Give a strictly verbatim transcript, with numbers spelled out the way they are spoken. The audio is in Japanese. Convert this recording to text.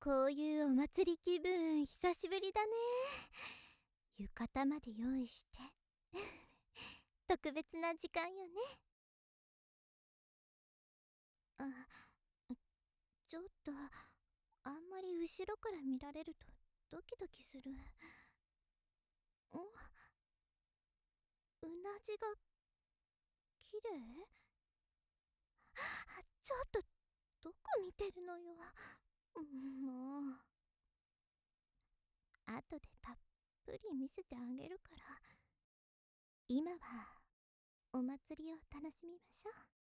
こういうお祭り気分久しぶりだね。浴衣まで用意して特別な時間よね。あ、ちょっとあんまり後ろから見られるとドキドキする。ん、うなじが綺麗。ちょっとどこ見てるのよ。もう後でたっぷり見せてあげるから、今はお祭りを楽しみましょう。